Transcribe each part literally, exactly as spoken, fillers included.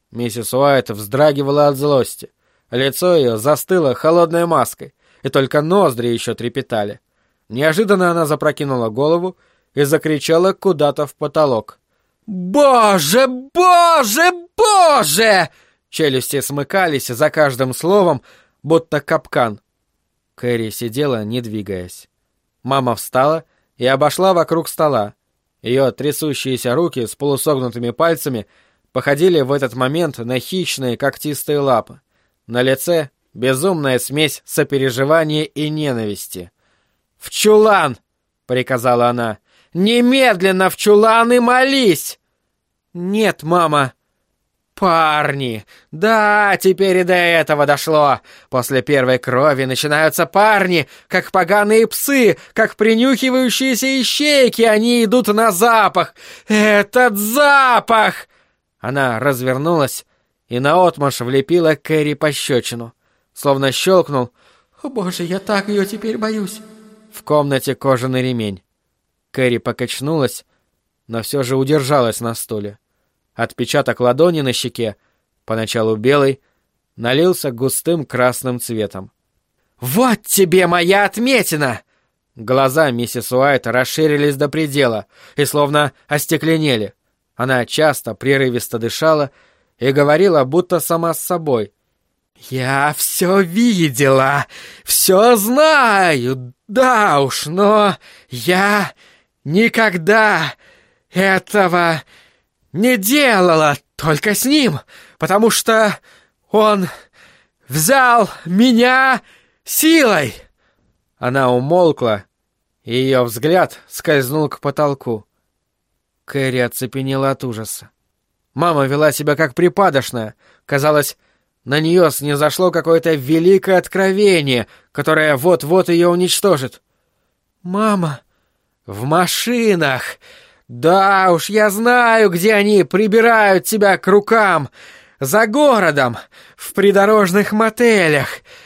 Миссис Уайт вздрагивала от злости. Лицо ее застыло холодной маской, и только ноздри еще трепетали. Неожиданно она запрокинула голову и закричала куда-то в потолок. «Боже, боже, боже!» Челюсти смыкались за каждым словом, будто капкан. Кэрри сидела, не двигаясь. Мама встала и обошла вокруг стола. Ее трясущиеся руки с полусогнутыми пальцами походили в этот момент на хищные когтистые лапы. На лице безумная смесь сопереживания и ненависти. «В чулан!» — приказала она. «Немедленно в чулан и молись!» «Нет, мама!» «Парни! Да, теперь и до этого дошло! После первой крови начинаются парни, как поганые псы, как принюхивающиеся ищейки, они идут на запах! Этот запах!» Она развернулась и наотмашь влепила Кэрри пощечину. Словно щелкнул. «О боже, я так ее теперь боюсь!» В комнате кожаный ремень. Кэрри покачнулась, но все же удержалась на стуле. Отпечаток ладони на щеке, поначалу белый, налился густым красным цветом. «Вот тебе моя отметина!» Глаза миссис Уайт расширились до предела и словно остекленели. Она часто, прерывисто дышала и говорила, будто сама с собой. «Я все видела, все знаю, да уж, но я никогда этого не делала только с ним, потому что он взял меня силой!» Она умолкла, и ее взгляд скользнул к потолку. Кэрри оцепенела от ужаса. Мама вела себя как припадочная. Казалось, на нее снизошло какое-то великое откровение, которое вот-вот ее уничтожит. «Мама!» «В машинах! Да уж, я знаю, где они прибирают тебя к рукам! За городом! В придорожных мотелях!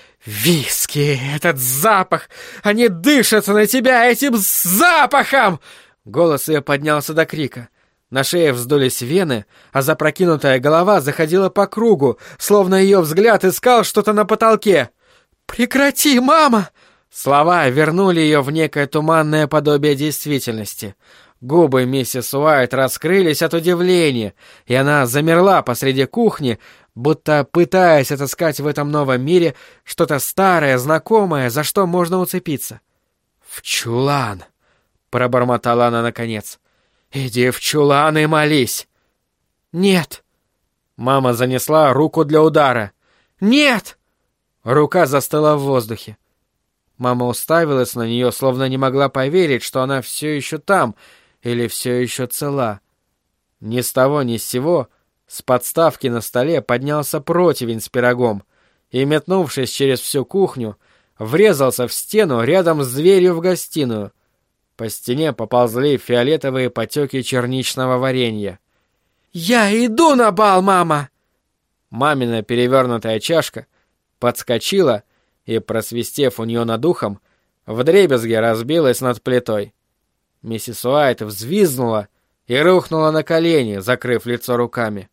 Виски! Этот запах! Они дышат на тебя этим запахом!» Голос ее поднялся до крика. На шее вздулись вены, а запрокинутая голова заходила по кругу, словно ее взгляд искал что-то на потолке. «Прекрати, мама!» Слова вернули ее в некое туманное подобие действительности. Губы миссис Уайт раскрылись от удивления, и она замерла посреди кухни, будто пытаясь отыскать в этом новом мире что-то старое, знакомое, за что можно уцепиться. «В чулан!» — пробормотала она наконец. «Иди в чулан и молись!» «Нет!» Мама занесла руку для удара. «Нет!» Рука застыла в воздухе. Мама уставилась на нее, словно не могла поверить, что она все еще там или все еще цела. Ни с того ни с сего с подставки на столе поднялся противень с пирогом и, метнувшись через всю кухню, врезался в стену рядом с дверью в гостиную. По стене поползли фиолетовые потеки черничного варенья. «Я иду на бал, мама!» Мамина перевернутая чашка подскочила и, просвистев у нее над ухом, вдребезги разбилась над плитой. Миссис Уайт взвизгнула и рухнула на колени, закрыв лицо руками.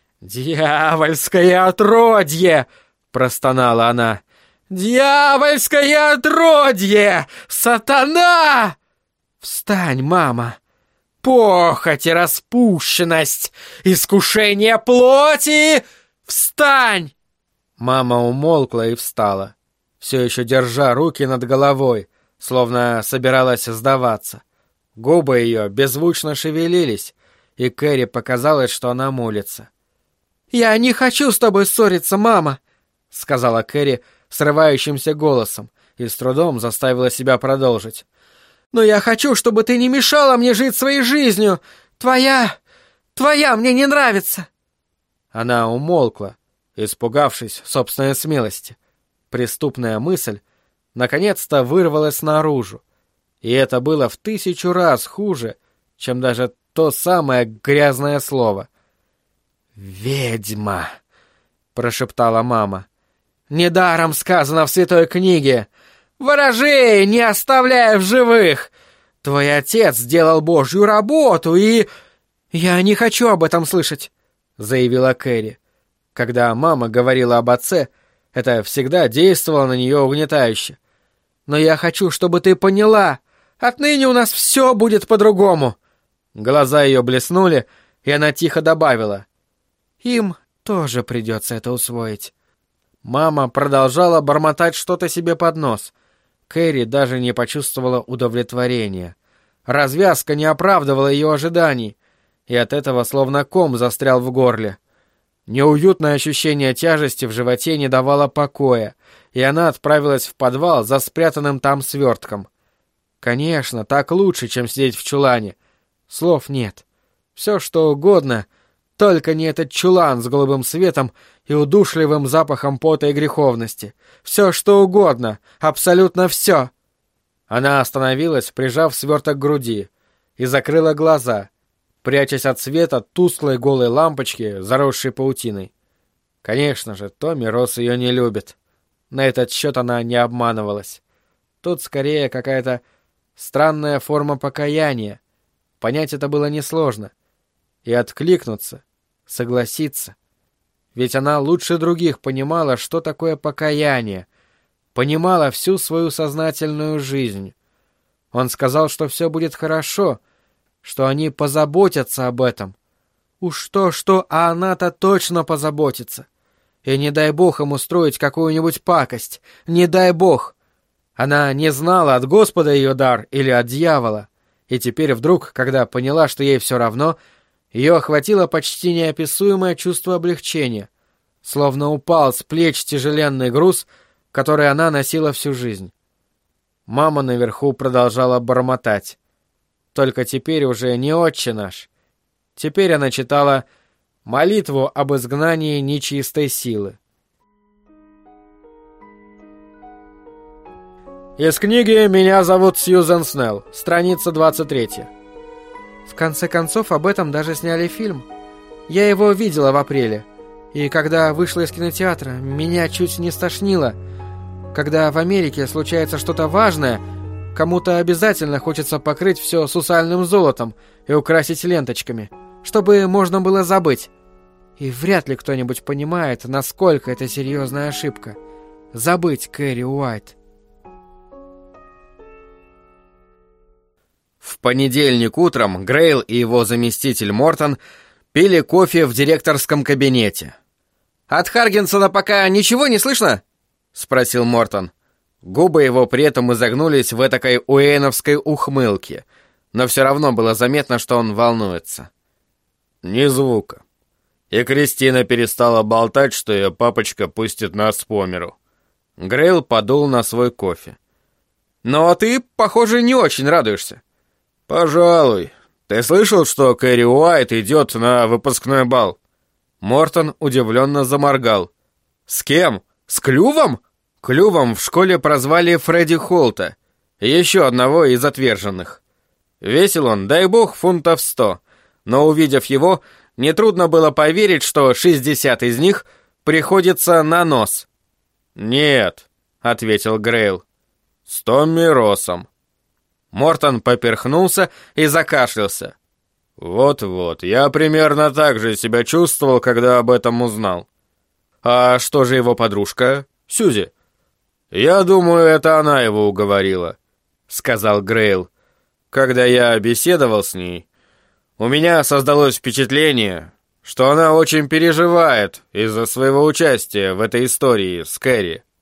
«Дьявольское отродье!» — простонала она. «Дьявольское отродье! Сатана!» «Встань, мама!» «Похоть и распущенность! Искушение плоти! Встань!» Мама умолкла и встала, все еще держа руки над головой, словно собиралась сдаваться. Губы ее беззвучно шевелились, и Кэрри показалось, что она молится. «Я не хочу с тобой ссориться, мама!» — сказала Кэрри срывающимся голосом и с трудом заставила себя продолжить. «Но я хочу, чтобы ты не мешала мне жить своей жизнью! Твоя... твоя мне не нравится!» Она умолкла, испугавшись собственной смелости. Преступная мысль наконец-то вырвалась наружу, и это было в тысячу раз хуже, чем даже то самое грязное слово. «Ведьма!» — прошептала мама. «Недаром сказано в Святой книге: ворожей не оставляя в живых! Твой отец сделал Божью работу и...» «Я не хочу об этом слышать», — заявила Кэрри. Когда мама говорила об отце, это всегда действовало на нее угнетающе. «Но я хочу, чтобы ты поняла, отныне у нас все будет по-другому». Глаза ее блеснули, и она тихо добавила: «Им тоже придется это усвоить». Мама продолжала бормотать что-то себе под нос. Кэрри даже не почувствовала удовлетворения. Развязка не оправдывала ее ожиданий, и от этого словно ком застрял в горле. Неуютное ощущение тяжести в животе не давало покоя, и она отправилась в подвал за спрятанным там свертком. Конечно, так лучше, чем сидеть в чулане. Слов нет. Все что угодно, только не этот чулан с голубым светом и удушливым запахом пота и греховности. Все что угодно, абсолютно все. Она остановилась, прижав сверток к груди, и закрыла глаза, прячась от света тусклой голой лампочки, заросшей паутиной. Конечно же, Томми Росс ее не любит. На этот счет она не обманывалась. Тут скорее какая-то странная форма покаяния. Понять это было несложно. И откликнуться, согласиться. Ведь она лучше других понимала, что такое покаяние. Понимала всю свою сознательную жизнь. Он сказал, что все будет хорошо, что они позаботятся об этом. Уж то-что, а она-то точно позаботится. И не дай бог им устроить какую-нибудь пакость. Не дай бог. Она не знала, от Господа ее дар или от дьявола. И теперь вдруг, когда поняла, что ей все равно, ее охватило почти неописуемое чувство облегчения. Словно упал с плеч тяжеленный груз, который она носила всю жизнь. Мама наверху продолжала бормотать. Только теперь уже не «Отче наш». Теперь она читала молитву об изгнании нечистой силы. Из книги «Меня зовут Сьюзен Снелл», страница двадцать третья. В конце концов, об этом даже сняли фильм. Я его видела в апреле. И когда вышла из кинотеатра, меня чуть не стошнило. Когда в Америке случается что-то важное, кому-то обязательно хочется покрыть все сусальным золотом и украсить ленточками, чтобы можно было забыть. И вряд ли кто-нибудь понимает, насколько это серьезная ошибка. Забыть Кэрри Уайт. В понедельник утром Грейл и его заместитель Мортон пили кофе в директорском кабинете. «От Харгинсона пока ничего не слышно?» — спросил Мортон. Губы его при этом изогнулись в этакой уэйновской ухмылке, но все равно было заметно, что он волнуется. «Ни звука. И Кристина перестала болтать, что ее папочка пустит нас по миру». Грейл подул на свой кофе. «Но ты, похоже, не очень радуешься». «Пожалуй. Ты слышал, что Кэрри Уайт идет на выпускной бал?» Мортон удивленно заморгал. «С кем? С Клювом?» Клювом в школе прозвали Фредди Холта, еще одного из отверженных. Весил он, дай бог, фунтов сто, но, увидев его, нетрудно было поверить, что шестьдесят из них приходится на нос. «Нет», — ответил Грейл, — «с Томми Россом». Мортон поперхнулся и закашлялся. «Вот-вот, я примерно так же себя чувствовал, когда об этом узнал». «А что же его подружка, Сьюзи?» «Я думаю, это она его уговорила», — сказал Грейл. «Когда я беседовал с ней, у меня создалось впечатление, что она очень переживает из-за своего участия в этой истории с Кэрри».